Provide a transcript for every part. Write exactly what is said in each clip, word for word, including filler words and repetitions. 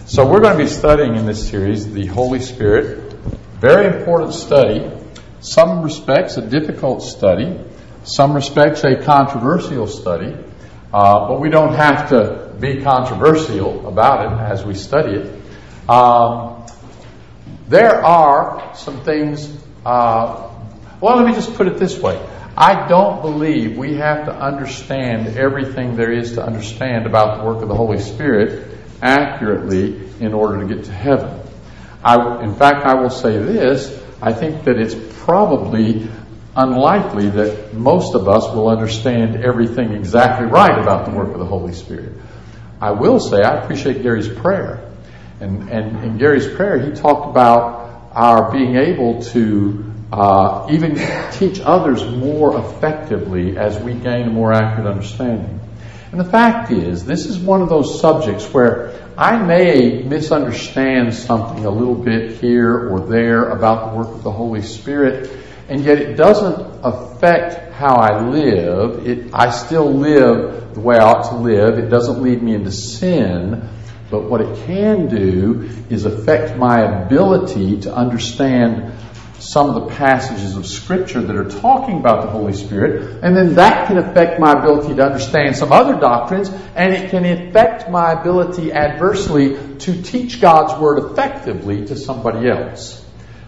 So we're going to be studying in this series the Holy Spirit. Very important study. Some respects a difficult study. Some respects a controversial study. Uh, but we don't have to be controversial about it as we study it. Um, there are some things... Uh, well, let me just put it this way. I don't believe we have to understand everything there is to understand about the work of the Holy Spirit accurately in order to get to heaven. I, in fact, I will say this. I think that it's probably unlikely that most of us will understand everything exactly right about the work of the Holy Spirit. I will say I appreciate Gary's prayer. And, and in Gary's prayer, he talked about our being able to uh, even teach others more effectively as we gain a more accurate understanding. And the fact is, this is one of those subjects where I may misunderstand something a little bit here or there about the work of the Holy Spirit, and yet it doesn't affect how I live. It, I still live the way I ought to live. It doesn't lead me into sin. But what it can do is affect my ability to understand some of the passages of Scripture that are talking about the Holy Spirit, and then that can affect my ability to understand some other doctrines, and it can affect my ability adversely to teach God's Word effectively to somebody else.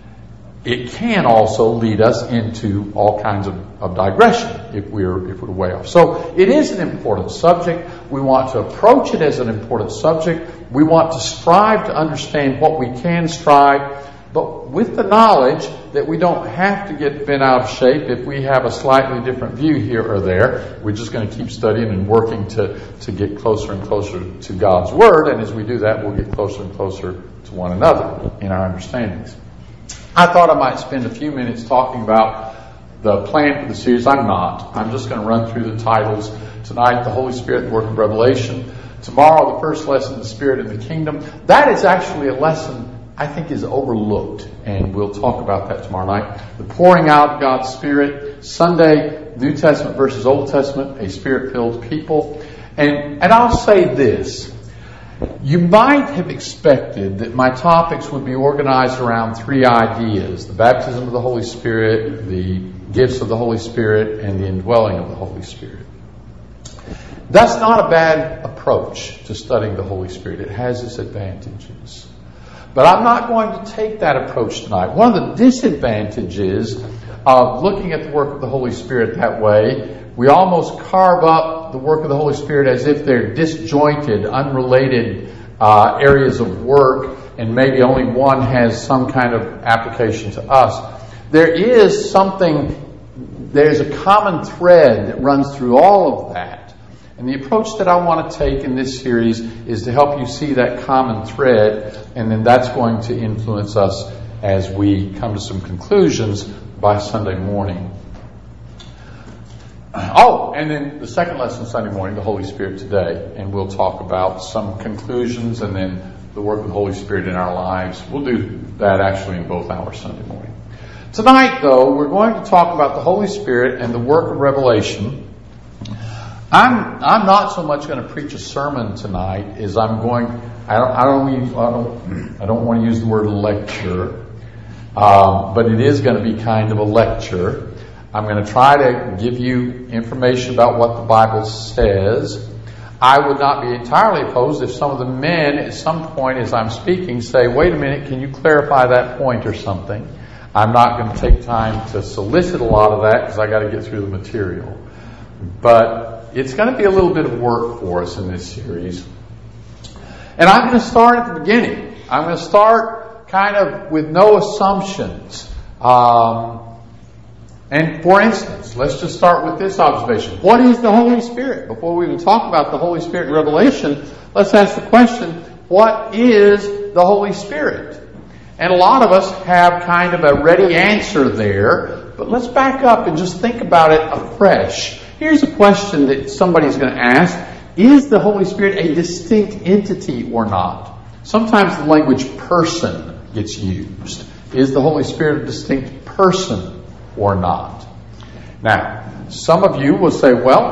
It can also lead us into all kinds of, of digression if we're if we're way off. So it is an important subject. We want to approach it as an important subject. We want to strive to understand what we can strive, but with the knowledge that we don't have to get bent out of shape if we have a slightly different view here or there. We're just going to keep studying and working to, to get closer and closer to God's Word, and as we do that, we'll get closer and closer to one another in our understandings. I thought I might spend a few minutes talking about the plan for the series. I'm not. I'm just going to run through the titles. Tonight, the Holy Spirit, the Work of Revelation. Tomorrow, the first lesson, the Spirit and the Kingdom. That is actually a lesson I think is overlooked, and we'll talk about that tomorrow night. The pouring out of God's Spirit. Sunday, New Testament versus Old Testament, a Spirit-filled people. And, and I'll say this. You might have expected that my topics would be organized around three ideas: the baptism of the Holy Spirit, the gifts of the Holy Spirit, and the indwelling of the Holy Spirit. That's not a bad approach to studying the Holy Spirit. It has its advantages. But I'm not going to take that approach tonight. One of the disadvantages of looking at the work of the Holy Spirit that way, we almost carve up the work of the Holy Spirit as if they're disjointed, unrelated uh, areas of work, and maybe only one has some kind of application to us. There is something, there's a common thread that runs through all of that. And the approach that I want to take in this series is to help you see that common thread, and then that's going to influence us as we come to some conclusions by Sunday morning. Oh, and then the second lesson Sunday morning, the Holy Spirit today. And we'll talk about some conclusions and then the work of the Holy Spirit in our lives. We'll do that actually in both hours Sunday morning. Tonight, though, we're going to talk about the Holy Spirit and the work of revelation. I'm I'm not so much going to preach a sermon tonight as I'm going. I don't I don't mean, I don't, I don't want to use the word lecture, um, but it is going to be kind of a lecture. I'm going to try to give you information about what the Bible says. I would not be entirely opposed if some of the men at some point as I'm speaking say, wait a minute, can you clarify that point or something? I'm not going to take time to solicit a lot of that because I got to get through the material. But it's going to be a little bit of work for us in this series. And I'm going to start at the beginning. I'm going to start kind of with no assumptions. Um, And for instance, let's just start with this observation. What is the Holy Spirit? Before we even talk about the Holy Spirit in Revelation, let's ask the question, what is the Holy Spirit? And a lot of us have kind of a ready answer there, but let's back up and just think about it afresh. Here's a question that somebody's going to ask. Is the Holy Spirit a distinct entity or not? Sometimes the language person gets used. Is the Holy Spirit a distinct person or not? Now, some of you will say, well,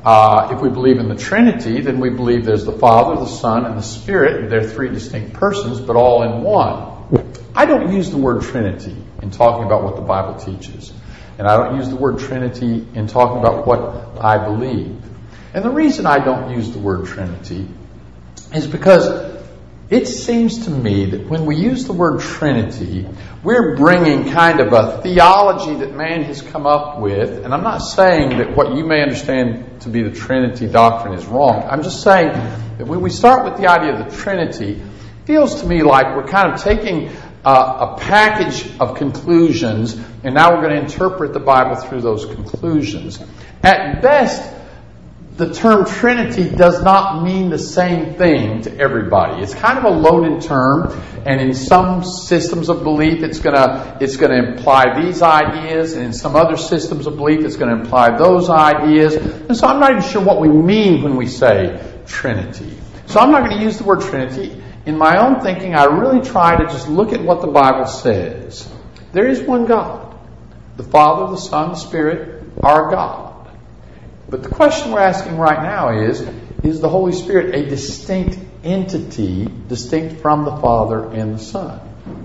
Uh, if we believe in the Trinity, then we believe there's the Father, the Son, and the Spirit. And they're three distinct persons, but all in one. I don't use the word Trinity in talking about what the Bible teaches. And I don't use the word Trinity in talking about what I believe. And the reason I don't use the word Trinity is because it seems to me that when we use the word Trinity, we're bringing kind of a theology that man has come up with. And I'm not saying that what you may understand to be the Trinity doctrine is wrong. I'm just saying that when we start with the idea of the Trinity, it feels to me like we're kind of taking uh, a package of conclusions, and now we're going to interpret the Bible through those conclusions. At best, the term Trinity does not mean the same thing to everybody. It's kind of a loaded term, and in some systems of belief, it's going to it's going to imply these ideas, and in some other systems of belief, it's going to imply those ideas. And so I'm not even sure what we mean when we say Trinity. So I'm not going to use the word Trinity. In my own thinking, I really try to just look at what the Bible says. There is one God. The Father, the Son, the Spirit are God. But the question we're asking right now is, is the Holy Spirit a distinct entity, distinct from the Father and the Son?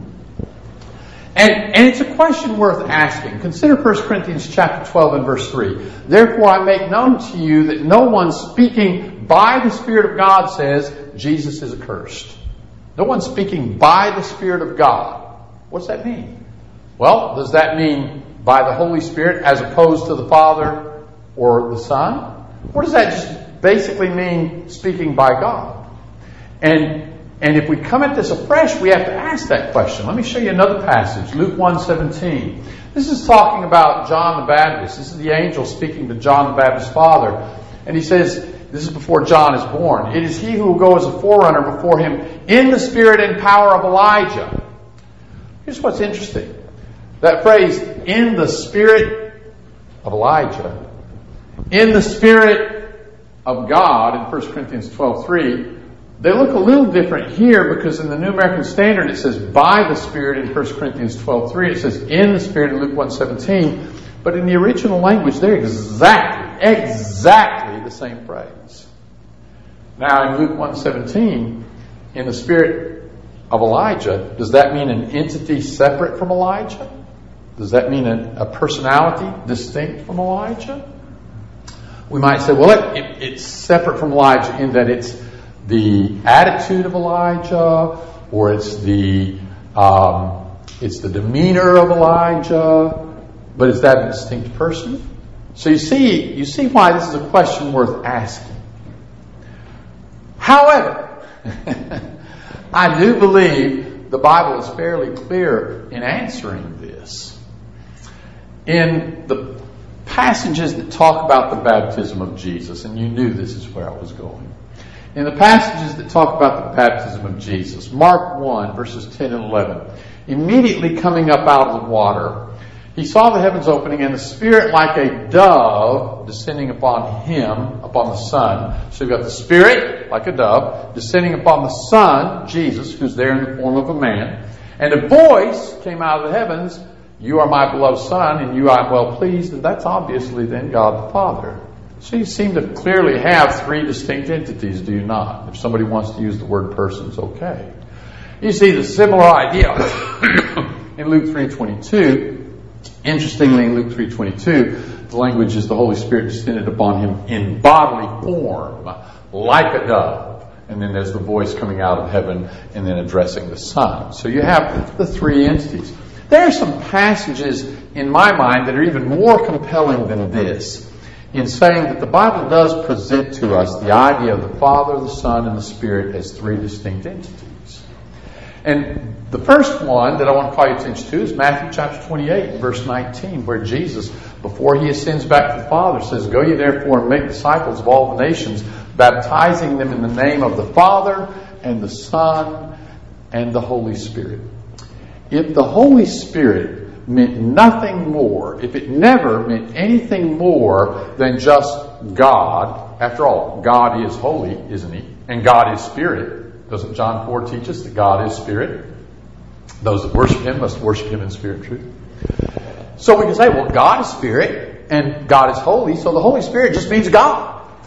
And, and it's a question worth asking. Consider First Corinthians chapter twelve and verse three. Therefore I make known to you that no one speaking by the Spirit of God says Jesus is accursed. No one speaking by the Spirit of God. What's that mean? Well, does that mean by the Holy Spirit as opposed to the Father or the Son? Or does that just basically mean speaking by God? And and if we come at this afresh, we have to ask that question. Let me show you another passage, Luke one seventeen. This is talking about John the Baptist. This is the angel speaking to John the Baptist's father. And he says, this is before John is born, it is he who will go as a forerunner before him in the spirit and power of Elijah. Here's what's interesting. That phrase, in the spirit of Elijah, in the Spirit of God in First Corinthians twelve three, they look a little different here because in the New American Standard it says by the Spirit in First Corinthians twelve three. It says in the Spirit in Luke one seventeen. But in the original language, they're exactly, exactly the same phrase. Now in Luke one seventeen, in the Spirit of Elijah, does that mean an entity separate from Elijah? Does that mean a, a personality distinct from Elijah? We might say, well, it, it, it's separate from Elijah in that it's the attitude of Elijah, or it's the um, it's the demeanor of Elijah. But is that a distinct person? So you see, you see why this is a question worth asking. However, I do believe the Bible is fairly clear in answering this. In the passages that talk about the baptism of Jesus, and you knew this is where I was going. In the passages that talk about the baptism of Jesus, Mark one, verses ten and eleven, immediately coming up out of the water, he saw the heavens opening and the Spirit like a dove descending upon him, upon the Son. So you've got the Spirit like a dove descending upon the Son, Jesus, who's there in the form of a man. And a voice came out of the heavens, you are my beloved Son, and you I am well pleased. And that's obviously then God the Father. So you seem to clearly have three distinct entities, do you not? If somebody wants to use the word persons, okay. You see the similar idea in Luke three twenty-two. Interestingly, in Luke three twenty-two, the language is the Holy Spirit descended upon him in bodily form, like a dove. And then there's the voice coming out of heaven and then addressing the Son. So you have the three entities. There are some passages in my mind that are even more compelling than this, in saying that the Bible does present to us the idea of the Father, the Son, and the Spirit as three distinct entities. And the first one that I want to call your attention to is Matthew chapter twenty-eight, verse nineteen, where Jesus, before he ascends back to the Father, says, go ye therefore and make disciples of all the nations, baptizing them in the name of the Father and the Son and the Holy Spirit. If the Holy Spirit meant nothing more, if it never meant anything more than just God, after all, God is holy, isn't he? And God is Spirit. Doesn't John four teach us that God is Spirit? Those that worship him must worship him in spirit and truth. So we can say, well, God is Spirit and God is holy, so the Holy Spirit just means God.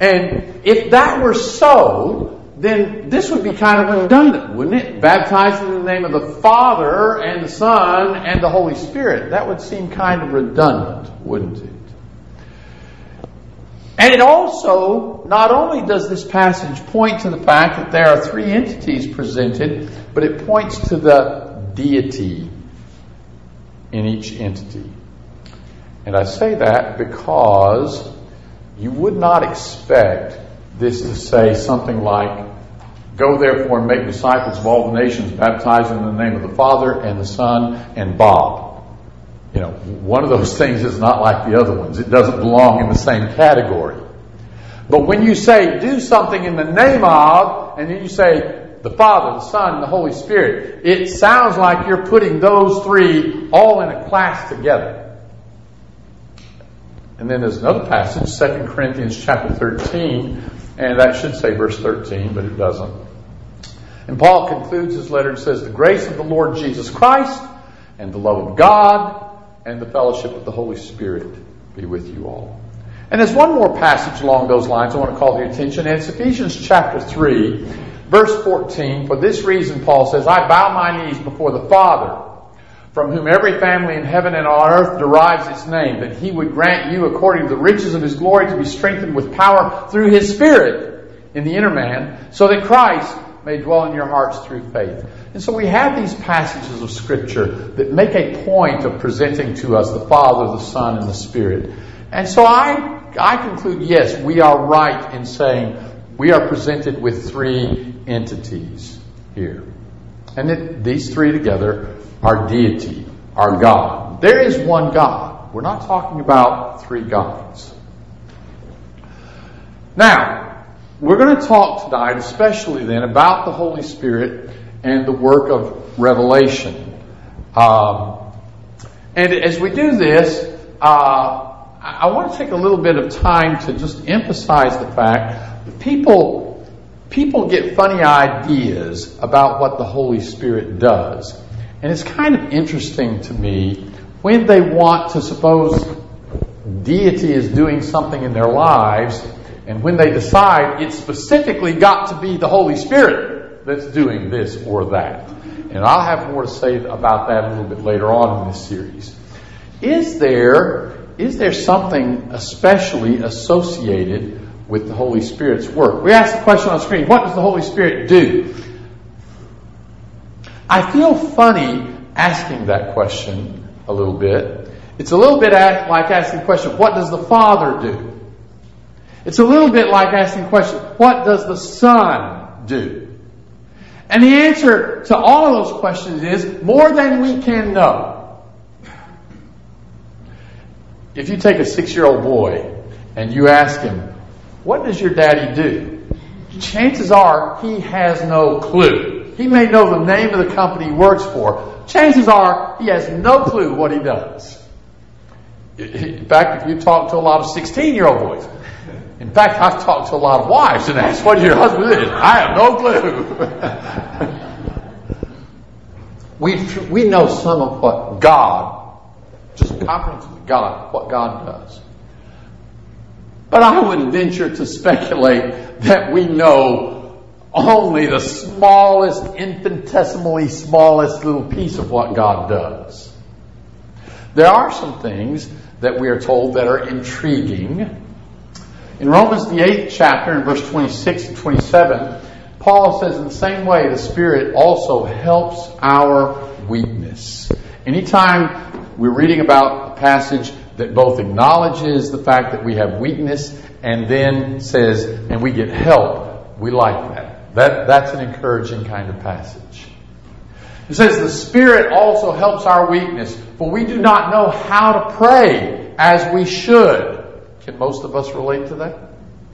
And if that were so, then this would be kind of redundant, wouldn't it? Baptized in the name of the Father and the Son and the Holy Spirit. That would seem kind of redundant, wouldn't it? And it also, not only does this passage point to the fact that there are three entities presented, but it points to the deity in each entity. And I say that because you would not expect this to say something like, "Go therefore and make disciples of all the nations, baptizing in the name of the Father and the Son and Bob." You know, one of those things is not like the other ones. It doesn't belong in the same category. But when you say, do something in the name of, and then you say, the Father, the Son, and the Holy Spirit, it sounds like you're putting those three all in a class together. And then there's another passage, Second Corinthians chapter thirteen, and that should say verse thirteen, but it doesn't. And Paul concludes his letter and says, "The grace of the Lord Jesus Christ and the love of God and the fellowship of the Holy Spirit be with you all." And there's one more passage along those lines I want to call your attention, and it's Ephesians chapter three, verse fourteen. "For this reason," Paul says, "I bow my knees before the Father, from whom every family in heaven and on earth derives its name, that he would grant you, according to the riches of his glory, to be strengthened with power through his Spirit in the inner man, so that Christ may dwell in your hearts through faith." And so we have these passages of Scripture that make a point of presenting to us the Father, the Son, and the Spirit. And so I, I conclude, yes, we are right in saying we are presented with three entities here. And that these three together are deity, are God. There is one God. We're not talking about three gods. Now, we're going to talk tonight, especially then, about the Holy Spirit and the work of revelation. Um, and as we do this, uh, I want to take a little bit of time to just emphasize the fact that people, people get funny ideas about what the Holy Spirit does. And it's kind of interesting to me when they want to suppose deity is doing something in their lives, and when they decide it's specifically got to be the Holy Spirit that's doing this or that. And I'll have more to say about that a little bit later on in this series. Is there, is there something especially associated with the Holy Spirit's work? We asked the question on the screen, what does the Holy Spirit do? I feel funny asking that question a little bit. It's a little bit like asking the question, what does the Father do? It's a little bit like asking the question, what does the Son do? And the answer to all of those questions is more than we can know. If you take a six-year-old boy and you ask him, what does your daddy do? Chances are he has no clue. He may know the name of the company he works for. Chances are he has no clue what he does. In fact, if you talk to a lot of sixteen-year-old boys, in fact, I've talked to a lot of wives and asked, what does your husband do? I have no clue. we, we know some of what God, just confidence with God, what God does. But I would venture to speculate that we know only the smallest, infinitesimally smallest little piece of what God does. There are some things that we are told that are intriguing. In Romans, the eighth chapter, in verse twenty-six and twenty-seven, Paul says in the same way, the Spirit also helps our weakness. Anytime we're reading about a passage that both acknowledges the fact that we have weakness and then says, and we get help, we like that. That, that's an encouraging kind of passage. It says, the Spirit also helps our weakness, for we do not know how to pray as we should. Can most of us relate to that?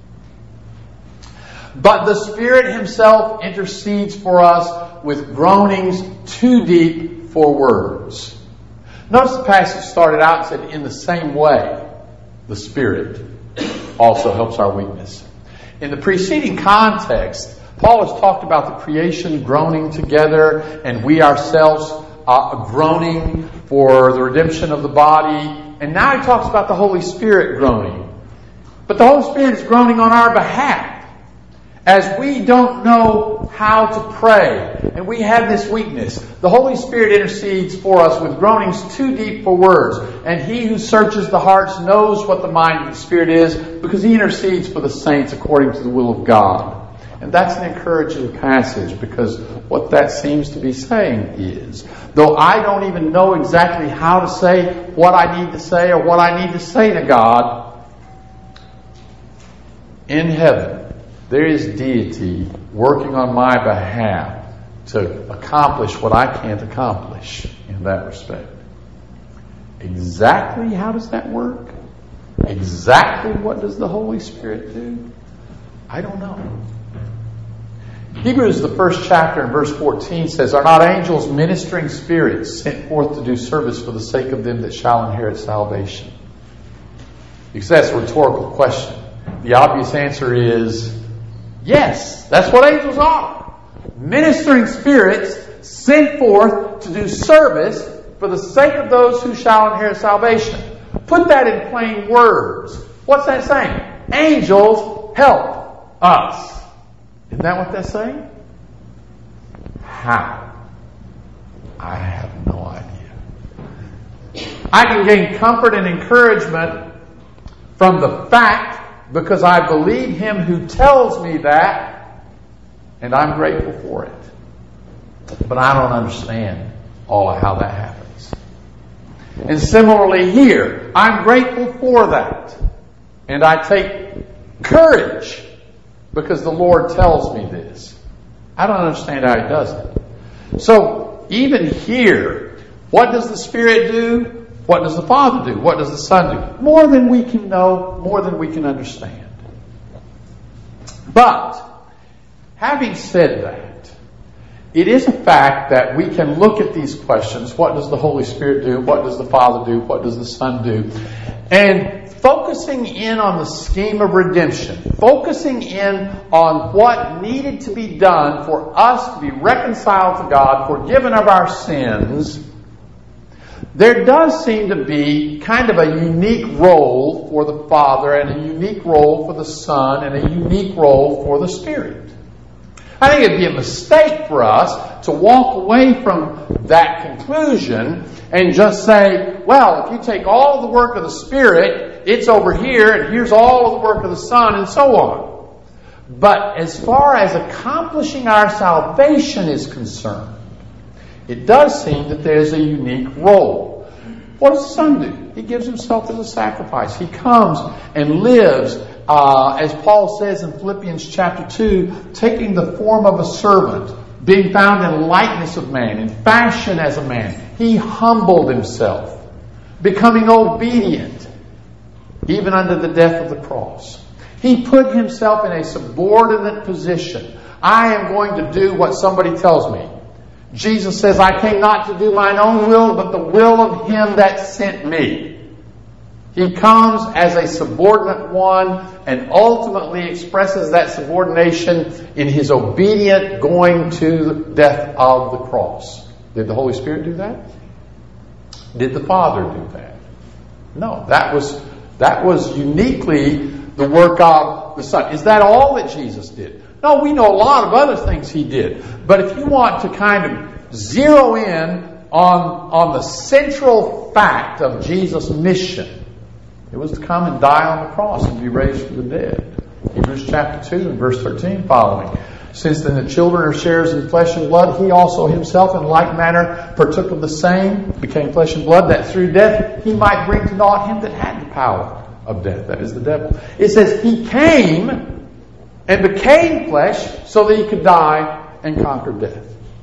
But the Spirit Himself intercedes for us with groanings too deep for words. Notice the passage started out and said, in the same way, the Spirit also helps our weakness. In the preceding context, Paul has talked about the creation groaning together and we ourselves uh, groaning for the redemption of the body. And now he talks about the Holy Spirit groaning. But the Holy Spirit is groaning on our behalf. As we don't know how to pray, and we have this weakness, the Holy Spirit intercedes for us with groanings too deep for words. And He who searches the hearts knows what the mind of the Spirit is, because He intercedes for the saints according to the will of God. And that's an encouraging passage, because what that seems to be saying is, though I don't even know exactly how to say what I need to say or what I need to say to God, in heaven, there is deity working on my behalf to accomplish what I can't accomplish in that respect. Exactly how does that work? Exactly what does the Holy Spirit do? I don't know. Hebrews, the first chapter in verse fourteen says, "Are not angels ministering spirits sent forth to do service for the sake of them that shall inherit salvation?" Because that's a rhetorical question. The obvious answer is, yes, that's what angels are. Ministering spirits sent forth to do service for the sake of those who shall inherit salvation. Put that in plain words. What's that saying? Angels help us. Isn't that what that's saying? How? I have no idea. I can gain comfort and encouragement from the fact, because I believe Him who tells me that, and I'm grateful for it. But I don't understand all of how that happens. And similarly here, I'm grateful for that. And I take courage because the Lord tells me this. I don't understand how He does it. So, even here, what does the Spirit do? What does the Father do? What does the Son do? More than we can know, more than we can understand. But, having said that, it is a fact that we can look at these questions. What does the Holy Spirit do? What does the Father do? What does the Son do? And focusing in on the scheme of redemption, focusing in on what needed to be done for us to be reconciled to God, forgiven of our sins, there does seem to be kind of a unique role for the Father and a unique role for the Son and a unique role for the Spirit. I think it'd be a mistake for us to walk away from that conclusion and just say, well, if you take all the work of the Spirit, it's over here, and here's all of the work of the Son, and so on. But as far as accomplishing our salvation is concerned, it does seem that there's a unique role. What does the Son do? He gives Himself as a sacrifice. He comes and lives, uh, as Paul says in Philippians chapter two, taking the form of a servant, being found in likeness of man, in fashion as a man. He humbled Himself, becoming obedient, even unto the death of the cross. He put Himself in a subordinate position. I am going to do what somebody tells me. Jesus says, I came not to do mine own will, but the will of Him that sent me. He comes as a subordinate one and ultimately expresses that subordination in His obedient going to the death of the cross. Did the Holy Spirit do that? Did the Father do that? No, that was, that was uniquely the work of the Son. Is that all that Jesus did? No, we know a lot of other things He did. But if you want to kind of zero in on, on the central fact of Jesus' mission, it was to come and die on the cross and be raised from the dead. Hebrews chapter two and verse thirteen following. Since then the children are sharers in flesh and blood, He also Himself in like manner partook of the same, became flesh and blood, that through death He might bring to naught him that had the power of death, that is the devil. It says He came and became flesh so that He could die and conquer death.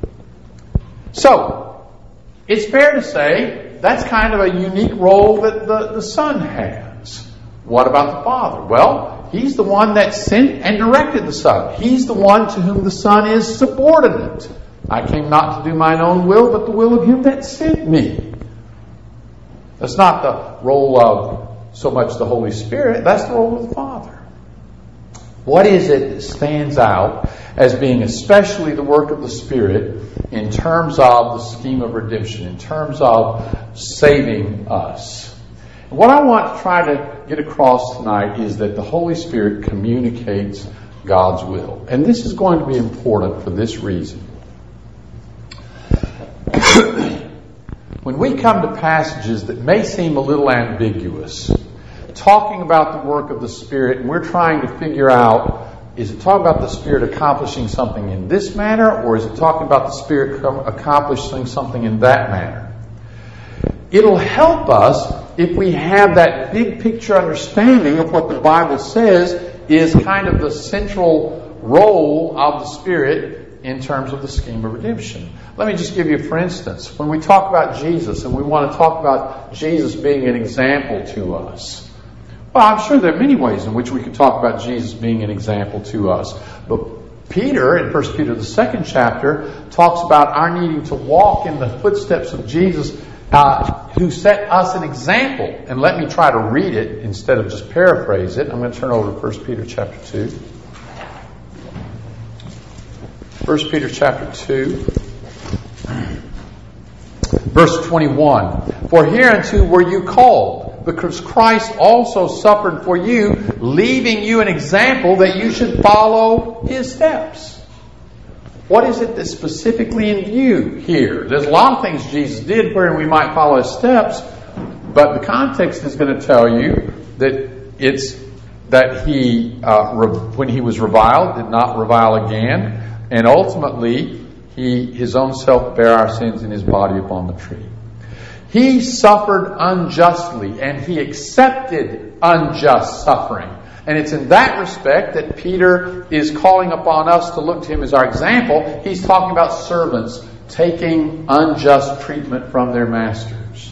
So, it's fair to say that's kind of a unique role that the, the Son has. What about the Father? Well, He's the one that sent and directed the Son. He's the one to whom the Son is subordinate. I came not to do mine own will, but the will of Him that sent me. That's not the role of so much the Holy Spirit. That's the role of the Father. What is it that stands out as being especially the work of the Spirit in terms of the scheme of redemption, in terms of saving us? What I want to try to get across tonight is that the Holy Spirit communicates God's will. And this is going to be important for this reason. When we come to passages that may seem a little ambiguous, talking about the work of the Spirit, and we're trying to figure out, is it talking about the Spirit accomplishing something in this manner, or is it talking about the Spirit accomplishing something in that manner? It'll help us if we have that big picture understanding of what the Bible says is kind of the central role of the Spirit in terms of the scheme of redemption. Let me just give you, for instance, when we talk about Jesus and we want to talk about Jesus being an example to us. Well, I'm sure there are many ways in which we could talk about Jesus being an example to us. But Peter, in First Peter, the second chapter, talks about our needing to walk in the footsteps of Jesus, uh, who set us an example. And let me try to read it instead of just paraphrase it. I'm going to turn over to First Peter chapter two. First Peter chapter two, verse twenty-one. For hereunto were you called, because Christ also suffered for you, leaving you an example that you should follow His steps. What is it that's specifically in view here? There's a lot of things Jesus did wherein we might follow His steps, but the context is going to tell you that it's that He, uh, re- when He was reviled, did not revile again. And ultimately, He, His own self bare our sins in His body upon the tree. He suffered unjustly, and He accepted unjust suffering. And it's in that respect that Peter is calling upon us to look to Him as our example. He's talking about servants taking unjust treatment from their masters.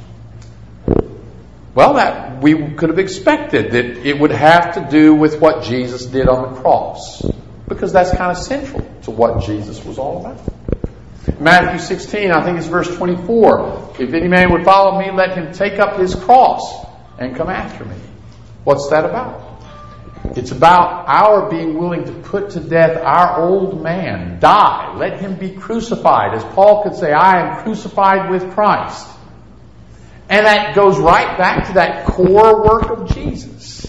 Well, that we could have expected that it would have to do with what Jesus did on the cross, because that's kind of central to what Jesus was all about. Matthew sixteen, I think it's verse twenty-four. If any man would follow me, let him take up his cross and come after me. What's that about? It's about our being willing to put to death our old man, die, let him be crucified. As Paul could say, I am crucified with Christ. And that goes right back to that core work of Jesus.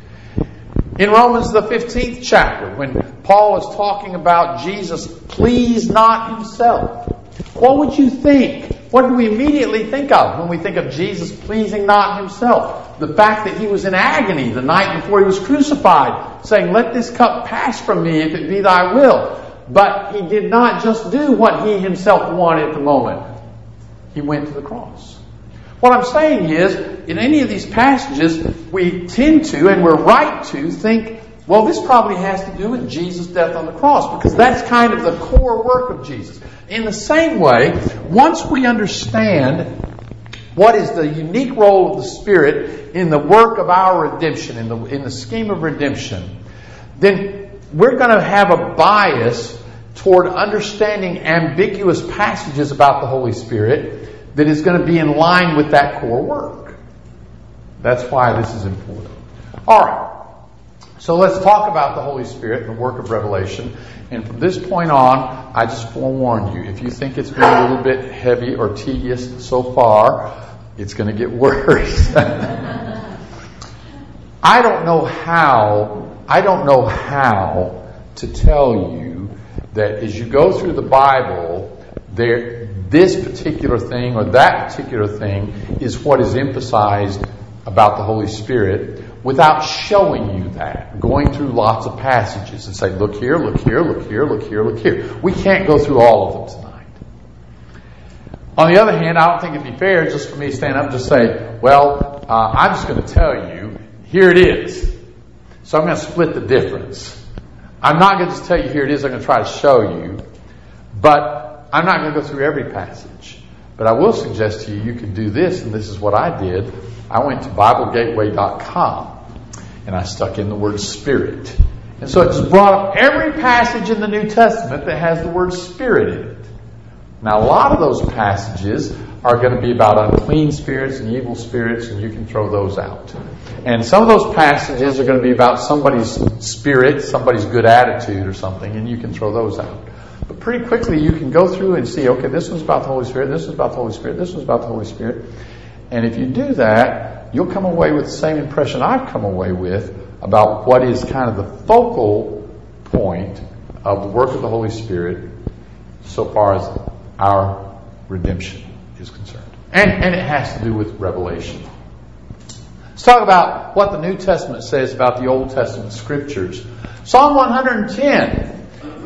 In Romans the fifteenth chapter, when Paul is talking about Jesus pleased not Himself, what would you think? What do we immediately think of when we think of Jesus pleasing not Himself? The fact that He was in agony the night before He was crucified, saying, let this cup pass from me if it be Thy will. But He did not just do what He Himself wanted at the moment. He went to the cross. What I'm saying is, in any of these passages, we tend to, and we're right to, think, well, this probably has to do with Jesus' death on the cross, because that's kind of the core work of Jesus. In the same way, once we understand what is the unique role of the Spirit in the work of our redemption, in the, in the scheme of redemption, then we're going to have a bias toward understanding ambiguous passages about the Holy Spirit that is going to be in line with that core work. That's why this is important. All right. So let's talk about the Holy Spirit and the work of revelation. And from this point on, I just forewarn you, if you think it's been a little bit heavy or tedious so far, it's going to get worse. I don't know how, I don't know how to tell you that as you go through the Bible, there, this particular thing or that particular thing is what is emphasized about the Holy Spirit without showing you that. Going through lots of passages and say, look here, look here, look here, look here, look here. We can't go through all of them tonight. On the other hand, I don't think it'd be fair just for me to stand up and just say, well, uh, I'm just going to tell you, here it is. So I'm going to split the difference. I'm not going to just tell you here it is, I'm going to try to show you. But I'm not going to go through every passage. But I will suggest to you, you can do this, and this is what I did. I went to Bible Gateway dot com, and I stuck in the word Spirit. And so it just brought up every passage in the New Testament that has the word Spirit in it. Now, a lot of those passages are going to be about unclean spirits and evil spirits, and you can throw those out. And some of those passages are going to be about somebody's spirit, somebody's good attitude or something, and you can throw those out. But pretty quickly you can go through and see, okay, this one's about the Holy Spirit, this is about the Holy Spirit, this one's about the Holy Spirit. And if you do that, you'll come away with the same impression I've come away with about what is kind of the focal point of the work of the Holy Spirit so far as our redemption is concerned. And, and it has to do with revelation. Let's talk about what the New Testament says about the Old Testament Scriptures. Psalm one hundred ten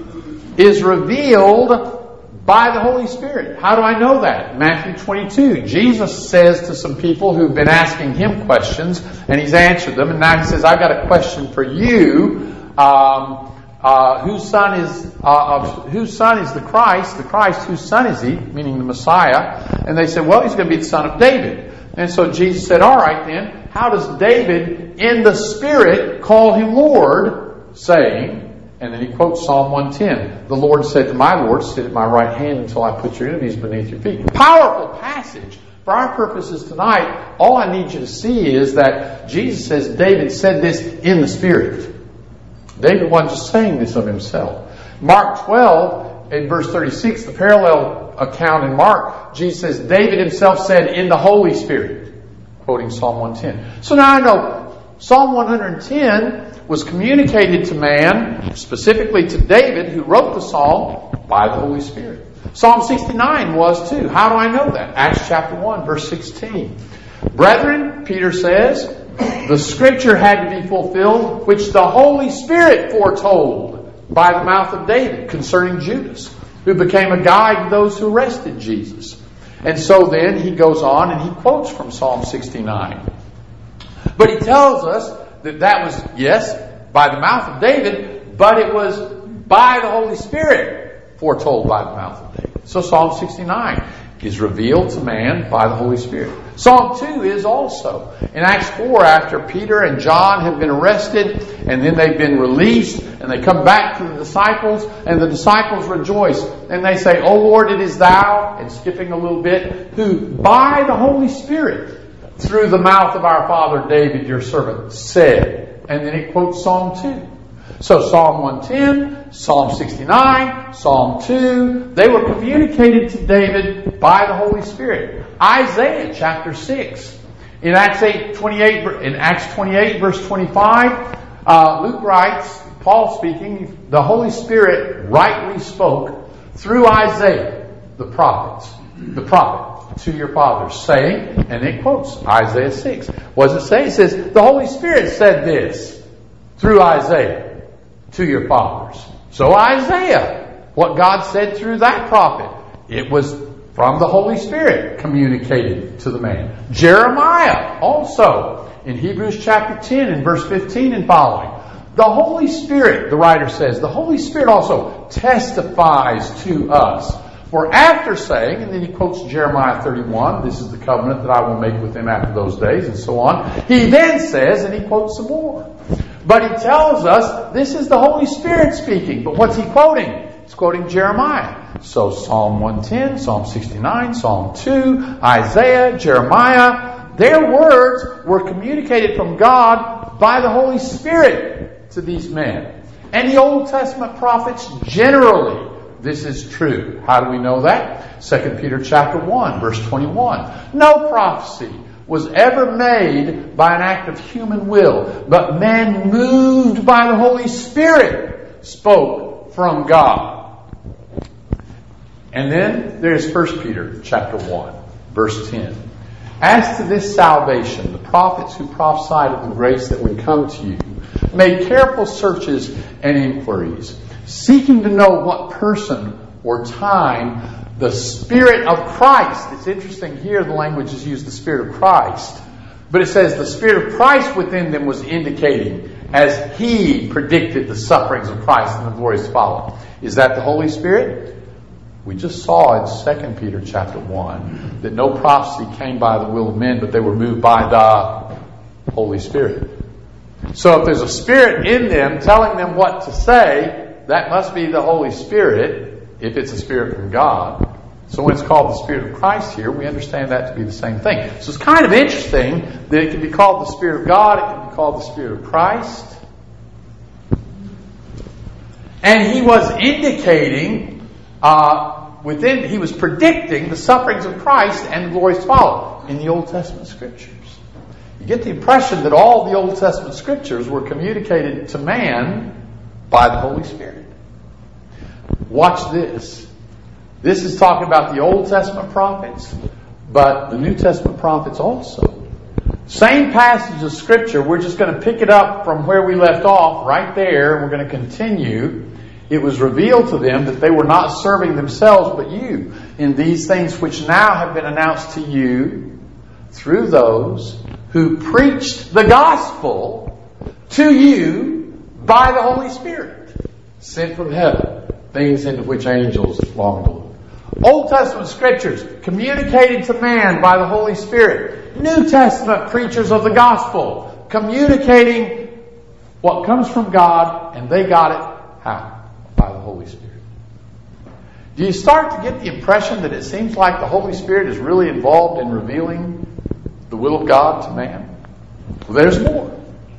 is revealed by the Holy Spirit. How do I know that? Matthew twenty-two. Jesus says to some people who've been asking Him questions, and He's answered them, and now He says, I've got a question for you. Um, uh, whose son is uh, of, whose son is the Christ? The Christ, whose son is He? Meaning the Messiah. And they said, well, He's going to be the son of David. And so Jesus said, all right then, how does David in the Spirit call Him Lord, saying, and then he quotes Psalm one ten. The Lord said to my Lord, sit at my right hand until I put your enemies beneath your feet. Powerful passage. For our purposes tonight, all I need you to see is that Jesus says David said this in the Spirit. David wasn't just saying this of himself. Mark twelve, in verse thirty-six, the parallel account in Mark, Jesus says David himself said in the Holy Spirit, quoting Psalm one ten. So now I know Psalm one hundred ten was communicated to man, specifically to David, who wrote the psalm, by the Holy Spirit. Psalm sixty-nine was too. How do I know that? Acts chapter one, verse sixteen. Brethren, Peter says, the Scripture had to be fulfilled, which the Holy Spirit foretold by the mouth of David concerning Judas, who became a guide to those who arrested Jesus. And so then he goes on and he quotes from Psalm sixty-nine. But he tells us that that was, yes, by the mouth of David, but it was by the Holy Spirit foretold by the mouth of David. So Psalm sixty-nine is revealed to man by the Holy Spirit. Psalm two is also. In Acts four, after Peter and John have been arrested, and then they've been released, and they come back to the disciples, and the disciples rejoice, and they say, O Lord, it is Thou, and skipping a little bit, who by the Holy Spirit, through the mouth of our father David, your servant, said. And then it quotes Psalm two. So Psalm one ten, Psalm sixty-nine, Psalm two, they were communicated to David by the Holy Spirit. Isaiah chapter six. In Acts eight twenty-eight, in Acts twenty-eight, verse twenty-five, uh, Luke writes, Paul speaking, the Holy Spirit rightly spoke through Isaiah, the prophets, the prophet, to your fathers, saying, and it quotes Isaiah six. What does it say? It says, the Holy Spirit said this through Isaiah to your fathers. So Isaiah, what God said through that prophet, it was from the Holy Spirit communicated to the man. Jeremiah also, in Hebrews chapter ten and verse fifteen and following, the Holy Spirit, the writer says, the Holy Spirit also testifies to us. For after saying, and then he quotes Jeremiah thirty-one, this is the covenant that I will make with them after those days, and so on. He then says, and he quotes some more. But he tells us this is the Holy Spirit speaking. But what's he quoting? He's quoting Jeremiah. So Psalm one ten, Psalm sixty-nine, Psalm two, Isaiah, Jeremiah, their words were communicated from God by the Holy Spirit to these men. And the Old Testament prophets generally, this is true. How do we know that? Second Peter chapter one, verse twenty-one. No prophecy was ever made by an act of human will, but men moved by the Holy Spirit spoke from God. And then there's First Peter chapter one, verse ten. As to this salvation, the prophets who prophesied of the grace that would come to you made careful searches and inquiries, seeking to know what person or time the Spirit of Christ. It's interesting here the language is used, the Spirit of Christ. But it says the Spirit of Christ within them was indicating as He predicted the sufferings of Christ and the glories to follow. Is that the Holy Spirit? We just saw in Second Peter chapter one that no prophecy came by the will of men, but they were moved by the Holy Spirit. So if there's a Spirit in them telling them what to say, that must be the Holy Spirit, if it's a Spirit from God. So when it's called the Spirit of Christ here, we understand that to be the same thing. So it's kind of interesting that it can be called the Spirit of God, it can be called the Spirit of Christ. And He was indicating, uh, within, He was predicting the sufferings of Christ and the glories to follow in the Old Testament Scriptures. You get the impression that all the Old Testament scriptures were communicated to man by the Holy Spirit. Watch this. This is talking about the Old Testament prophets, but the New Testament prophets also. Same passage of Scripture, we're just going to pick it up from where we left off, right there, and we're going to continue. It was revealed to them that they were not serving themselves, but you, in these things which now have been announced to you through those who preached the gospel to you by the Holy Spirit, sent from heaven, things into which angels long to look. Old Testament scriptures communicated to man by the Holy Spirit. New Testament preachers of the gospel communicating what comes from God, and they got it how? By the Holy Spirit. Do you start to get the impression that it seems like the Holy Spirit is really involved in revealing the will of God to man? Well, there's more.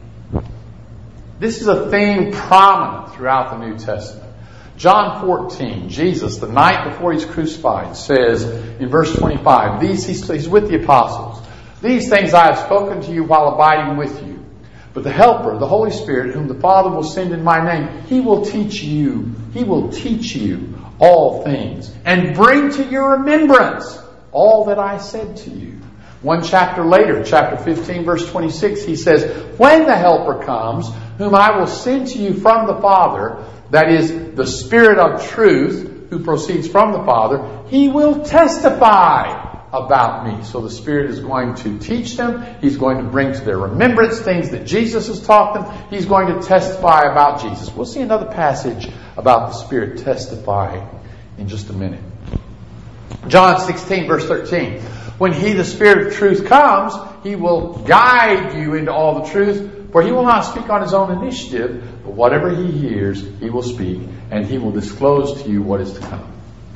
This is a theme prominent throughout the New Testament. John fourteen, Jesus, the night before He's crucified, says in verse twenty-five, these, he's, he's with the apostles, these things I have spoken to you while abiding with you. But the Helper, the Holy Spirit, whom the Father will send in my name, He will teach you, He will teach you all things, and bring to your remembrance all that I said to you. One chapter later, chapter fifteen, verse twenty-six, He says, when the Helper comes, whom I will send to you from the Father, that is, the Spirit of truth, who proceeds from the Father, He will testify about me. So the Spirit is going to teach them. He's going to bring to their remembrance things that Jesus has taught them. He's going to testify about Jesus. We'll see another passage about the Spirit testifying in just a minute. John sixteen, verse thirteen. When He, the Spirit of truth, comes, He will guide you into all the truth. For He will not speak on His own initiative, but whatever He hears, He will speak, and He will disclose to you what is to come.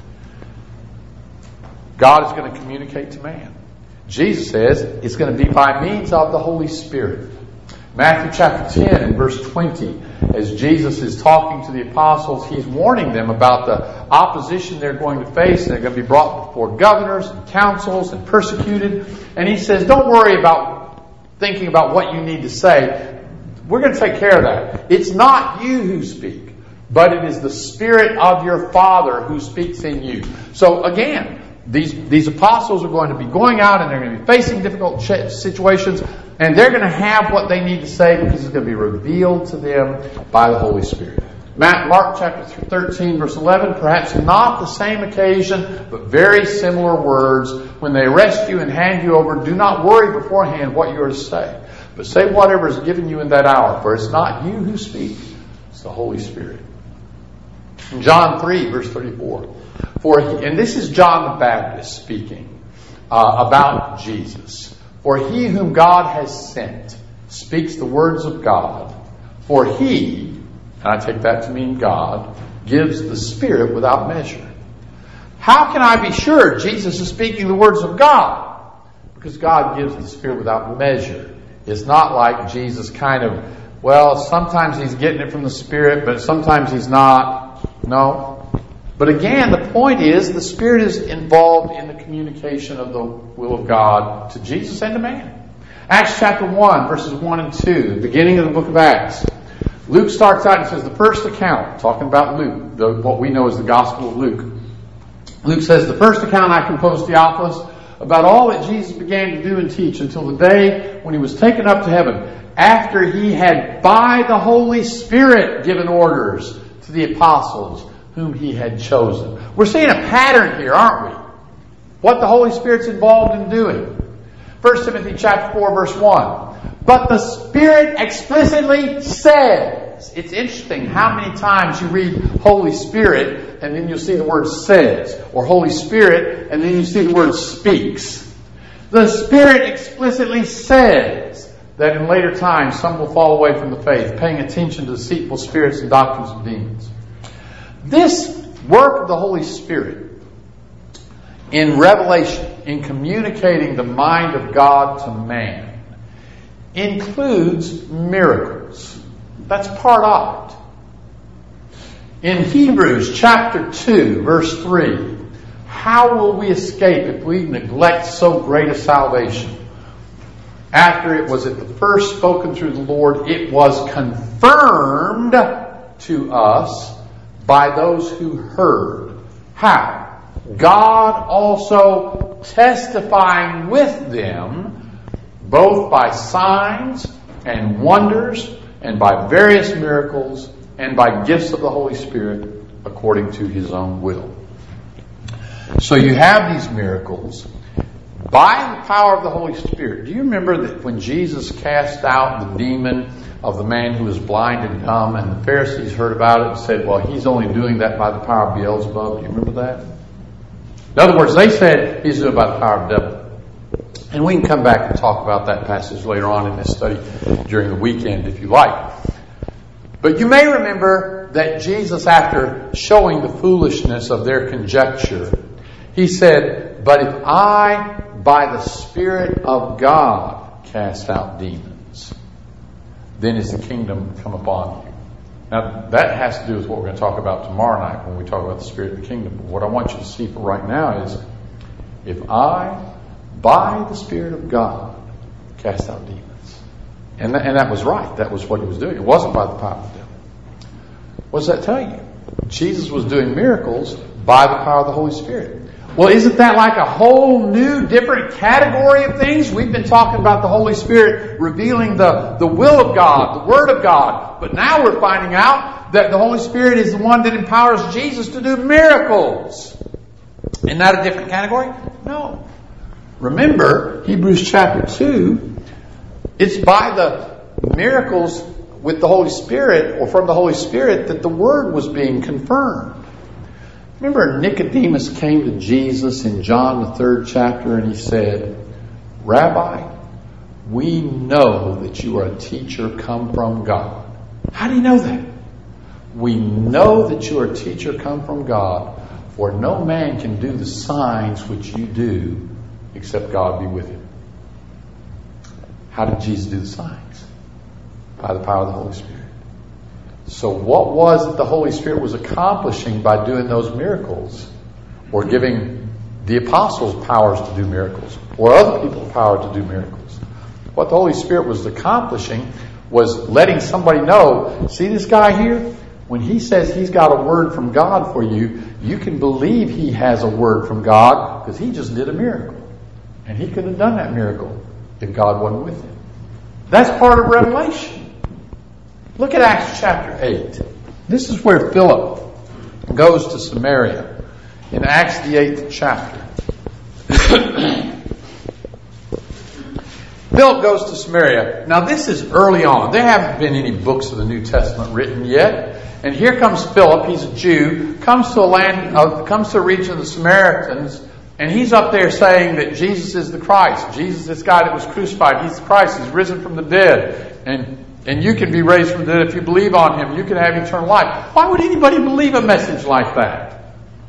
God is going to communicate to man. Jesus says it's going to be by means of the Holy Spirit. Matthew chapter ten and verse twenty, as Jesus is talking to the apostles, He's warning them about the opposition they're going to face. They're going to be brought before governors and councils and persecuted. And He says, don't worry about thinking about what you need to say. We're going to take care of that. It's not you who speak, but it is the Spirit of your Father who speaks in you. So again, these, these apostles are going to be going out and they're going to be facing difficult situations, and they're going to have what they need to say because it's going to be revealed to them by the Holy Spirit. Mark chapter thirteen, verse eleven, perhaps not the same occasion, but very similar words. When they arrest you and hand you over, do not worry beforehand what you are to say, but say whatever is given you in that hour, for it's not you who speak, it's the Holy Spirit. In John three, verse thirty-four, for he, and this is John the Baptist speaking uh, about Jesus. For He whom God has sent speaks the words of God, for He, and I take that to mean God, gives the Spirit without measure. How can I be sure Jesus is speaking the words of God? Because God gives the Spirit without measure. It's not like Jesus kind of, well, sometimes He's getting it from the Spirit, but sometimes He's not. No. But again, the point is the Spirit is involved in the communication of the will of God to Jesus and to man. Acts chapter one, verses one and two, the beginning of the book of Acts. Luke starts out and says the first account, talking about Luke, the, what we know as the Gospel of Luke. Luke says, the first account I composed, Theophilus, about all that Jesus began to do and teach until the day when He was taken up to heaven, after He had by the Holy Spirit given orders to the apostles whom He had chosen. We're seeing a pattern here, aren't we? What the Holy Spirit's involved in doing. First Timothy chapter four, verse one. But the Spirit explicitly says. It's interesting how many times you read Holy Spirit and then you'll see the word says, or Holy Spirit and then you see the word speaks. The Spirit explicitly says that in later times some will fall away from the faith, paying attention to deceitful spirits and doctrines of demons. This work of the Holy Spirit in revelation, in communicating the mind of God to man, includes miracles. That's part of it. In Hebrews chapter two, verse three, how will we escape if we neglect so great a salvation? after it was at the first spoken through the Lord, it was confirmed to us by those who heard. How? God also testifying with them, both by signs and wonders, and by various miracles, and by gifts of the Holy Spirit, according to His own will. So you have these miracles by the power of the Holy Spirit. Do you remember that when Jesus cast out the demon of the man who was blind and dumb, and the Pharisees heard about it and said, well, he's only doing that by the power of Beelzebub? Do you remember that? In other words, they said he's doing it by the power of the devil. And we can come back and talk about that passage later on in this study during the weekend if you like. But you may remember that Jesus, after showing the foolishness of their conjecture, He said, but if I, by the Spirit of God, cast out demons, then is the kingdom come upon you. Now, that has to do with what we're going to talk about tomorrow night when we talk about the Spirit of the kingdom. But what I want you to see for right now is, if I, by the Spirit of God, cast out demons. And that, and that was right. That was what He was doing. It wasn't by the power of the devil. What does that tell you? Jesus was doing miracles by the power of the Holy Spirit. Well, isn't that like a whole new, different category of things? We've been talking about the Holy Spirit revealing the, the will of God, the Word of God. But now we're finding out that the Holy Spirit is the one that empowers Jesus to do miracles. Isn't that a different category? No. Remember, Hebrews chapter two, it's by the miracles with the Holy Spirit, or from the Holy Spirit, that the Word was being confirmed. Remember, Nicodemus came to Jesus in John the third chapter and he said, Rabbi, we know that you are a teacher come from God. How do you know that? We know that you are a teacher come from God, for no man can do the signs which you do except God be with him. How did Jesus do the signs? By the power of the Holy Spirit. So what was it the Holy Spirit was accomplishing by doing those miracles, or giving the apostles powers to do miracles, or other people power to do miracles? What the Holy Spirit was accomplishing was letting somebody know, see this guy here? When he says he's got a word from God for you, you can believe he has a word from God because he just did a miracle. And he couldn't have done that miracle if God wasn't with him. That's part of Revelation. Look at Acts chapter eight. This is where Philip goes to Samaria in Acts the eighth chapter. Philip goes to Samaria. Now this is early on. There haven't been any books of the New Testament written yet. And here comes Philip. He's a Jew. Comes to a land, uh, comes to a region of the Samaritans. And he's up there saying that Jesus is the Christ. Jesus is this guy that was crucified. He's the Christ. He's risen from the dead. And And you can be raised from the dead if you believe on Him. You can have eternal life. Why would anybody believe a message like that?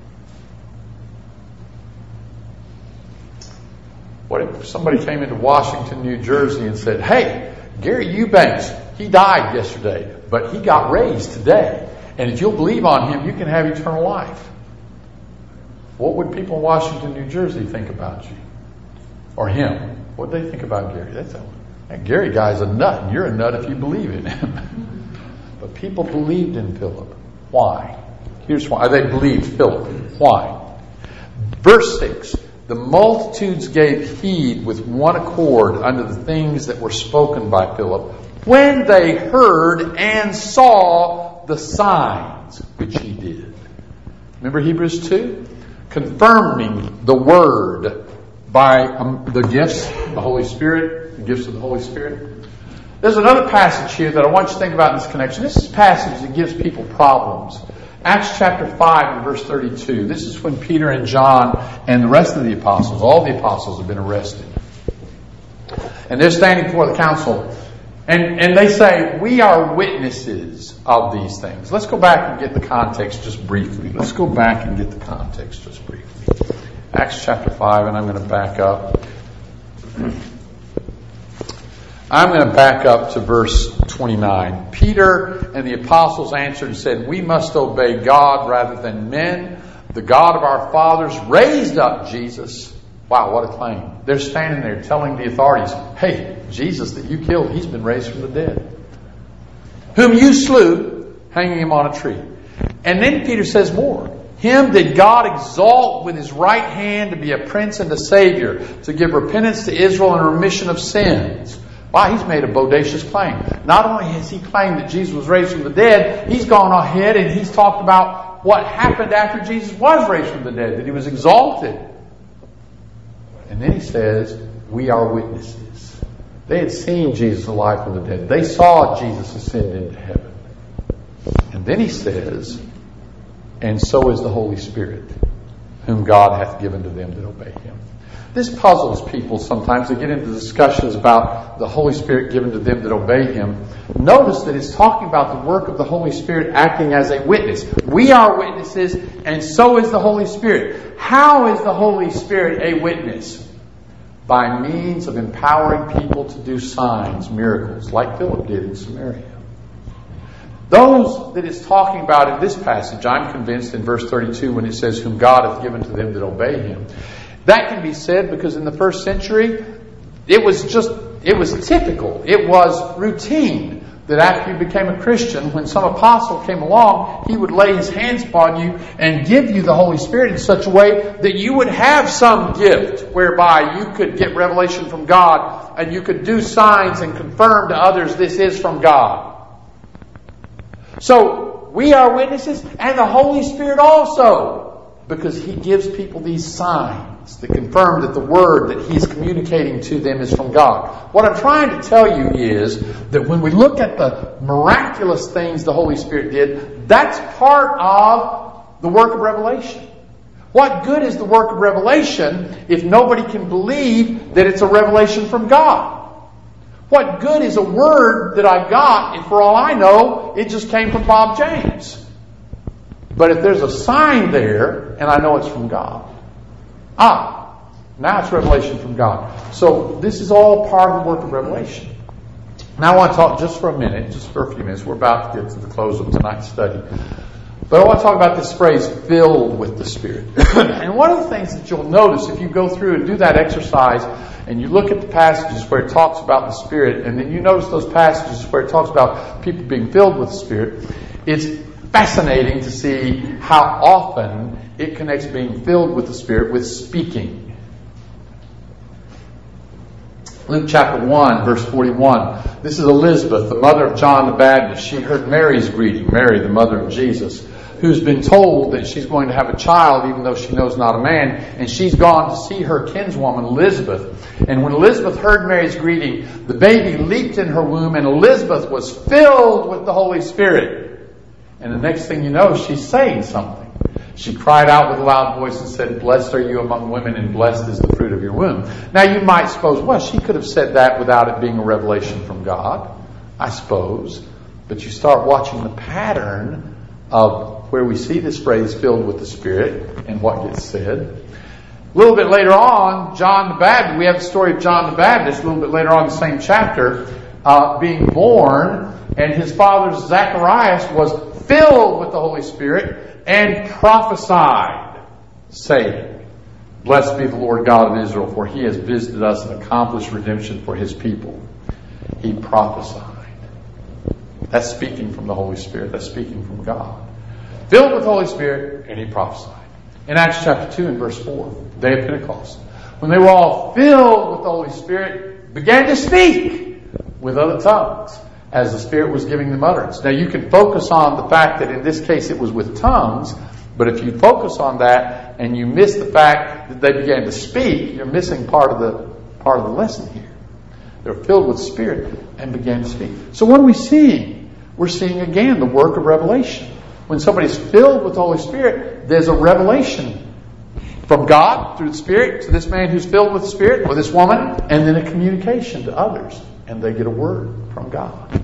What if somebody came into Washington, New Jersey and said, hey, Gary Eubanks, he died yesterday, but he got raised today. And if you'll believe on Him, you can have eternal life. What would people in Washington, New Jersey think about you? Or him? What would they think about Gary? That's a That Gary guy's a nut, and you're a nut if you believe in him. But people believed in Philip. Why? Here's why. They believed Philip. Why? Verse six. The multitudes gave heed with one accord unto the things that were spoken by Philip, when they heard and saw the signs which he did. Remember Hebrews two? Confirming the word by um, the gifts of the Holy Spirit. The gifts of the Holy Spirit. There's another passage here that I want you to think about in this connection. This is a passage that gives people problems. Acts chapter five and verse thirty-two. This is when Peter and John and the rest of the apostles, all the apostles have been arrested. And they're standing before the council. And, and they say, we are witnesses of these things. Let's go back and get the context just briefly. Let's go back and get the context just briefly. Acts chapter five, and I'm going to back up. I'm going to back up to verse twenty-nine. Peter and the apostles answered and said, we must obey God rather than men. The God of our fathers raised up Jesus, Wow, what a claim. They're standing there telling the authorities, hey, Jesus that you killed, he's been raised from the dead. Whom you slew, hanging him on a tree. And then Peter says more. Him did God exalt with his right hand to be a prince and a savior, to give repentance to Israel and remission of sins. Wow, he's made a bodacious claim. Not only has he claimed that Jesus was raised from the dead, he's gone ahead and he's talked about what happened after Jesus was raised from the dead, that he was exalted. And then he says, we are witnesses. They had seen Jesus alive from the dead. They saw Jesus ascend into heaven. And then he says, and so is the Holy Spirit, whom God hath given to them that obey him. This puzzles people sometimes. They get into discussions about the Holy Spirit given to them that obey him. Notice that it's talking about the work of the Holy Spirit acting as a witness. We are witnesses, and so is the Holy Spirit. How is the Holy Spirit a witness? By means of empowering people to do signs, miracles, like Philip did in Samaria. Those that it's talking about in this passage, I'm convinced in verse thirty-two when it says, whom God hath given to them that obey him. That can be said because in the first century, it was just, it was typical. It was routine that after you became a Christian, when some apostle came along, he would lay his hands upon you and give you the Holy Spirit in such a way that you would have some gift whereby you could get revelation from God and you could do signs and confirm to others this is from God. So, we are witnesses, and the Holy Spirit also, because he gives people these signs that confirm that the word that he's communicating to them is from God. What I'm trying to tell you is that when we look at the miraculous things the Holy Spirit did, that's part of the work of revelation. What good is the work of revelation if nobody can believe that it's a revelation from God? What good is a word that I got if, for all I know, it just came from Bob James? But if there's a sign there, and I know it's from God, ah, now it's revelation from God. So this is all part of the work of revelation. Now I want to talk just for a minute, just for a few minutes. We're about to get to the close of tonight's study. But I want to talk about this phrase, filled with the Spirit. And one of the things that you'll notice if you go through and do that exercise and you look at the passages where it talks about the Spirit, and then you notice those passages where it talks about people being filled with the Spirit, it's fascinating to see how often it connects being filled with the Spirit with speaking. Luke chapter one, verse forty-one. This is Elizabeth, the mother of John the Baptist. She heard Mary's greeting, Mary, the mother of Jesus, who's been told that she's going to have a child even though she knows not a man. And she's gone to see her kinswoman, Elizabeth. And when Elizabeth heard Mary's greeting, the baby leaped in her womb, and Elizabeth was filled with the Holy Spirit. And the next thing you know, she's saying something. She cried out with a loud voice and said, blessed are you among women, and blessed is the fruit of your womb. Now you might suppose, well, she could have said that without it being a revelation from God, I suppose. But you start watching the pattern of where we see this phrase filled with the Spirit and what gets said. A little bit later on, John the Baptist, we have the story of John the Baptist, a little bit later on in the same chapter, uh, being born, and his father Zacharias was filled with the Holy Spirit and prophesied, saying, blessed be the Lord God of Israel, for he has visited us and accomplished redemption for his people. He prophesied. That's speaking from the Holy Spirit. That's speaking from God. Filled with the Holy Spirit, and he prophesied. In Acts chapter two and verse four, the day of Pentecost, when they were all filled with the Holy Spirit, began to speak with other tongues, as the Spirit was giving them utterance. Now you can focus on the fact that in this case it was with tongues, but if you focus on that and you miss the fact that they began to speak, you're missing part of the part of the lesson here. They were filled with Spirit and began to speak. So what are we seeing? We're seeing again the work of revelation. When somebody's filled with the Holy Spirit, there's a revelation from God through the Spirit to this man who's filled with the Spirit, or this woman, and then a communication to others. And they get a word from God.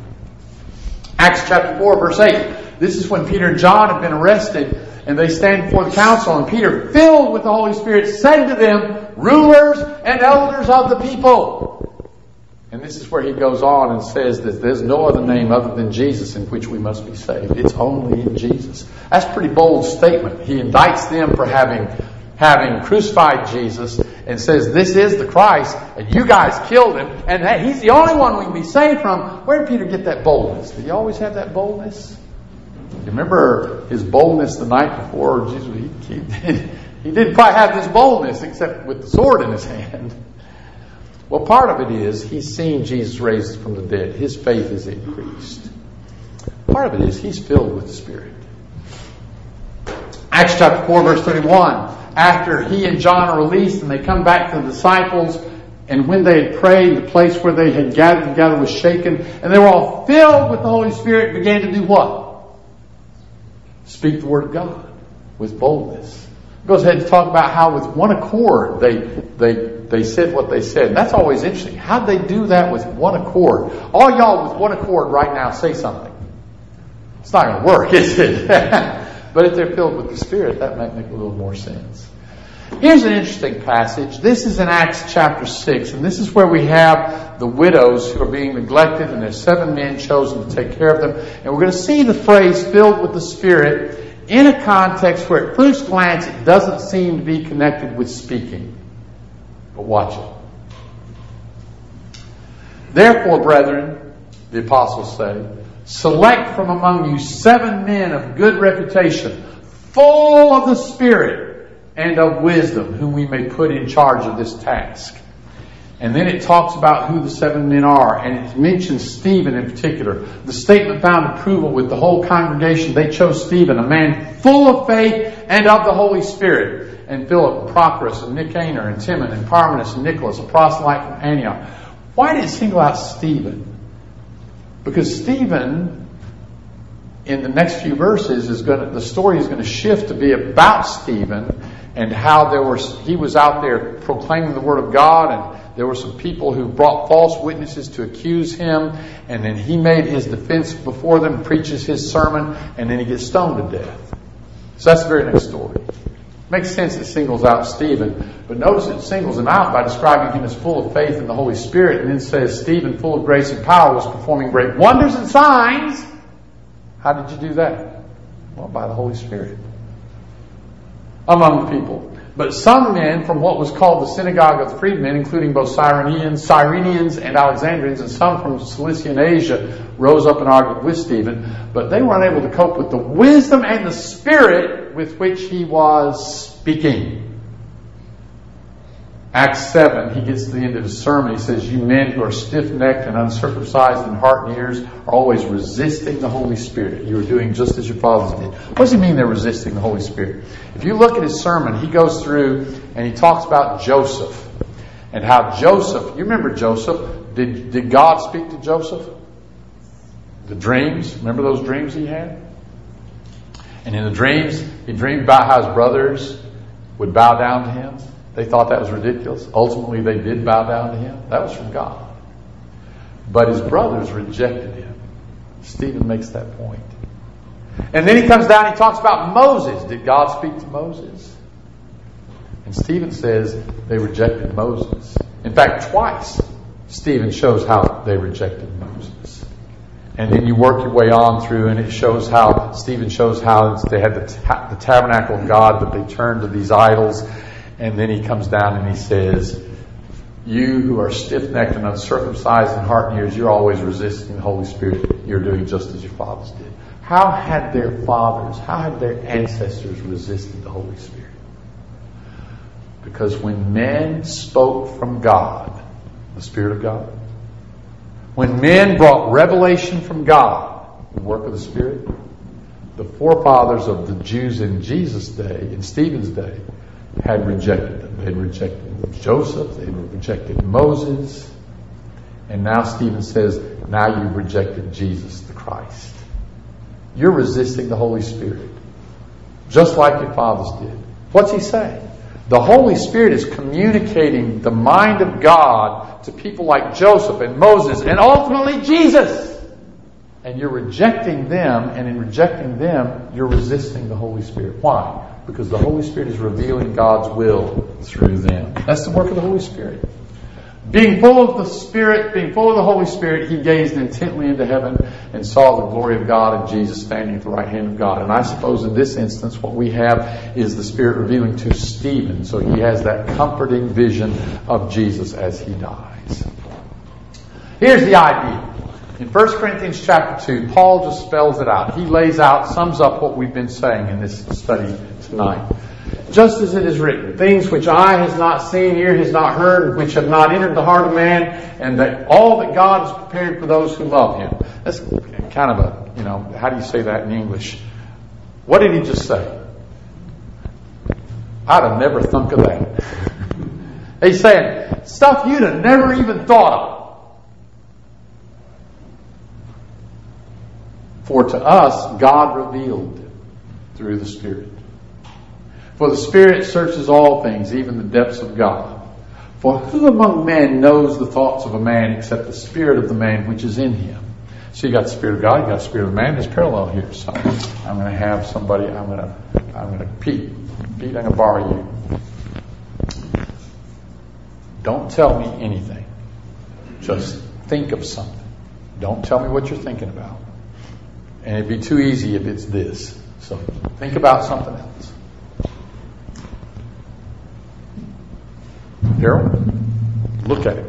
Acts chapter four, verse eight. This is when Peter and John have been arrested, and they stand before the council, and Peter, filled with the Holy Spirit, said to them, rulers and elders of the people. And this is where he goes on and says that there's no other name other than Jesus in which we must be saved. It's only in Jesus. That's a pretty bold statement. He indicts them for having having crucified Jesus, and says, this is the Christ, and you guys killed him, and hey, he's the only one we can be saved from. Where did Peter get that boldness? Did he always have that boldness? You remember his boldness the night before Jesus? He, he, did, he didn't quite have this boldness, except with the sword in his hand. Well, part of it is he's seen Jesus raised from the dead. His faith is increased. Part of it is he's filled with the Spirit. Acts chapter four, verse thirty-one. After he and John are released and they come back to the disciples, and when they had prayed, the place where they had gathered together was shaken, and they were all filled with the Holy Spirit and began to do what? Speak the word of God with boldness. It goes ahead to talk about how with one accord they they they said what they said. And that's always interesting. How'd they do that with one accord? All y'all with one accord right now say something. It's not going to work, is it? But if they're filled with the Spirit, that might make a little more sense. Here's an interesting passage. This is in Acts chapter six, and this is where we have the widows who are being neglected, and there's seven men chosen to take care of them. And we're going to see the phrase filled with the Spirit in a context where at first glance it doesn't seem to be connected with speaking. But watch it. Therefore, brethren, the apostles say, select from among you seven men of good reputation, full of the Spirit and of wisdom, whom we may put in charge of this task. And then it talks about who the seven men are, and it mentions Stephen in particular. The statement found approval with the whole congregation. They chose Stephen, a man full of faith and of the Holy Spirit, and Philip and Prochorus and Nicanor and Timon and Parmenas and Nicholas, a proselyte from Antioch. Why did it single out Stephen? Because Stephen, in the next few verses, is going to, the story is going to shift to be about Stephen and how there were he was out there proclaiming the word of God, and there were some people who brought false witnesses to accuse him, and then he made his defense before them, preaches his sermon, and then he gets stoned to death. So that's the very next story. Makes sense it singles out Stephen, but notice it singles him out by describing him as full of faith in the Holy Spirit, and then says Stephen, full of grace and power, was performing great wonders and signs. How did you do that? Well, by the Holy Spirit among the people. But some men from what was called the synagogue of the freedmen, including both Cyrenians, Cyrenians and Alexandrians, and some from Cilicia and Asia, rose up and argued with Stephen, but they were unable to cope with the wisdom and the spirit with which he was speaking. Acts seven, he gets to the end of his sermon. He says, you men who are stiff-necked and uncircumcised in heart and ears are always resisting the Holy Spirit. You are doing just as your fathers did. What does he mean they're resisting the Holy Spirit? If you look at his sermon, he goes through and he talks about Joseph and how Joseph, you remember Joseph, did, did God speak to Joseph? The dreams, remember those dreams he had? And in the dreams, he dreamed about how his brothers would bow down to him. They thought that was ridiculous. Ultimately, they did bow down to him. That was from God. But his brothers rejected him. Stephen makes that point. And then he comes down and he talks about Moses. Did God speak to Moses? And Stephen says they rejected Moses. In fact, twice Stephen shows how they rejected Moses. And then you work your way on through and it shows how, Stephen shows how they had the, ta- the tabernacle of God, but they turned to these idols. And then he comes down and he says, you who are stiff-necked and uncircumcised in heart and ears, you're always resisting the Holy Spirit. You're doing just as your fathers did. How had their fathers, how had their ancestors resisted the Holy Spirit? Because when men spoke from God, the Spirit of God, when men brought revelation from God, the work of the Spirit, the forefathers of the Jews in Jesus' day, in Stephen's day, had rejected them. They had rejected Joseph. They had rejected Moses. And now Stephen says, now you've rejected Jesus the Christ. You're resisting the Holy Spirit. Just like your fathers did. What's he saying? The Holy Spirit is communicating the mind of God to people like Joseph and Moses and ultimately Jesus. And you're rejecting them, and in rejecting them, you're resisting the Holy Spirit. Why? Because the Holy Spirit is revealing God's will through them. That's the work of the Holy Spirit. Being full of the Spirit, being full of the Holy Spirit, he gazed intently into heaven and saw the glory of God and Jesus standing at the right hand of God. And I suppose in this instance what we have is the Spirit revealing to Stephen. So he has that comforting vision of Jesus as he dies. Here's the idea. In First Corinthians chapter two, Paul just spells it out. He lays out, sums up what we've been saying in this study tonight. Just as it is written, things which eye has not seen, ear has not heard, which have not entered the heart of man, and that all that God has prepared for those who love Him. That's kind of a, you know, how do you say that in English? What did he just say? I'd have never thunk of that. He's saying stuff you'd have never even thought of. For to us, God revealed it through the Spirit. For the Spirit searches all things, even the depths of God. For who among men knows the thoughts of a man except the spirit of the man which is in him? So you got the Spirit of God, you got the Spirit of man. There's parallel here. So I'm going to have somebody, I'm going to, I'm going to, Pete, Pete, I'm going to borrow you. Don't tell me anything. Just think of something. Don't tell me what you're thinking about. And it'd be too easy if it's this. So think about something else. Daryl, look at him.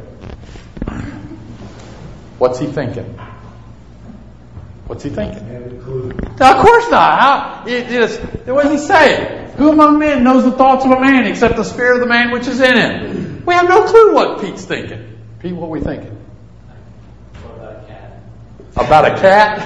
What's he thinking? What's he thinking? Now, of course not. How? It is, what does he say? Who among men knows the thoughts of a man except the spirit of the man which is in him? We have no clue what Pete's thinking. Pete, what are we thinking? About a cat. About a cat?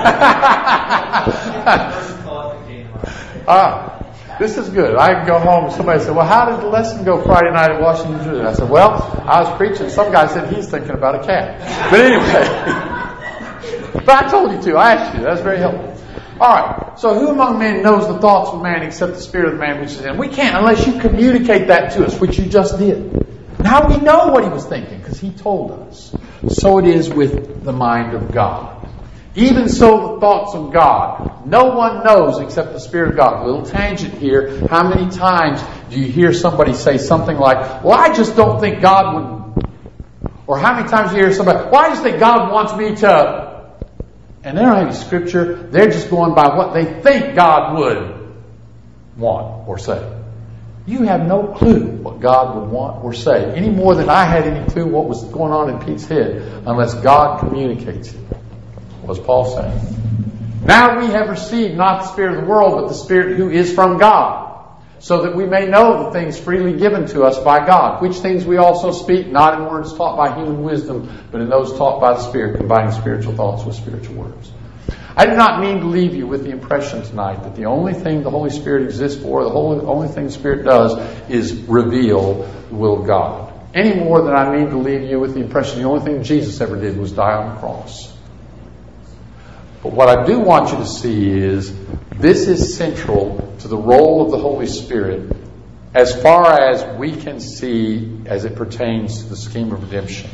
ah. This is good. I can go home and somebody said, well, how did the lesson go Friday night at Washington Jubilee? I said, well, I was preaching. Some guy said he's thinking about a cat. But anyway, but I told you to. I asked you. That's very helpful. All right. So who among men knows the thoughts of man except the spirit of the man which is in him? We can't unless you communicate that to us, which you just did. Now we know what he was thinking because he told us. So it is with the mind of God. Even so, the thoughts of God. No one knows except the Spirit of God. A little tangent here. How many times do you hear somebody say something like, well, I just don't think God would... Or how many times do you hear somebody, well, I just think God wants me to... And they don't have any scripture. They're just going by what they think God would want or say. You have no clue what God would want or say. Any more than I had any clue what was going on in Pete's head unless God communicates it. Was Paul saying? Now we have received not the spirit of the world, but the Spirit who is from God, so that we may know the things freely given to us by God, which things we also speak, not in words taught by human wisdom, but in those taught by the Spirit, combining spiritual thoughts with spiritual words. I do not mean to leave you with the impression tonight that the only thing the Holy Spirit exists for, the whole, only thing the Spirit does, is reveal the will of God. Any more than I mean to leave you with the impression the only thing Jesus ever did was die on the cross. But what I do want you to see is this is central to the role of the Holy Spirit as far as we can see as it pertains to the scheme of redemption.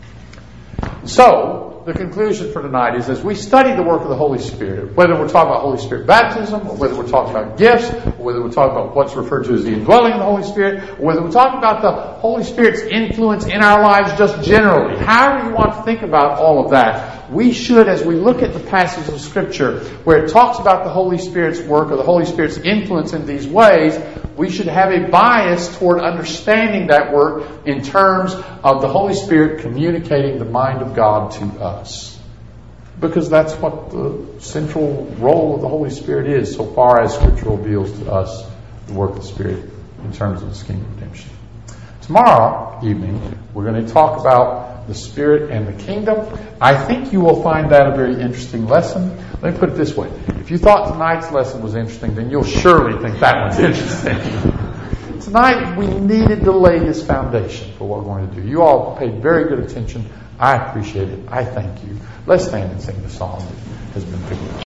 So, the conclusion for tonight is as we study the work of the Holy Spirit, whether we're talking about Holy Spirit baptism, or whether we're talking about gifts, or whether we're talking about what's referred to as the indwelling of the Holy Spirit, or whether we're talking about the Holy Spirit's influence in our lives just generally, however you want to think about all of that, we should, as we look at the passages of Scripture where it talks about the Holy Spirit's work or the Holy Spirit's influence in these ways, we should have a bias toward understanding that work in terms of the Holy Spirit communicating the mind of God to us. Because that's what the central role of the Holy Spirit is so far as Scripture reveals to us the work of the Spirit in terms of the scheme of redemption. Tomorrow evening, we're going to talk about the Spirit and the kingdom. I think you will find that a very interesting lesson. Let me put it this way. If you thought tonight's lesson was interesting, then you'll surely think that one's interesting. Tonight, we needed to lay this foundation for what we're going to do. You all paid very good attention. I appreciate it. I thank you. Let's stand and sing the song that has been picked up.